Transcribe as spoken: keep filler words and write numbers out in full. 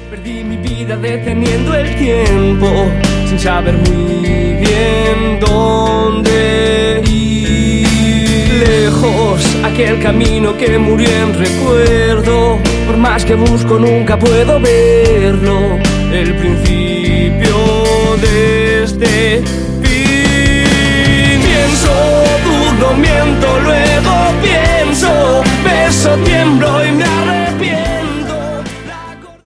Perdí mi vida deteniendo el tiempo, sin saber muy bien dónde ir. Lejos, aquel camino que murió en recuerdo. Por más que busco nunca puedo verlo. El principio de este fin. Pienso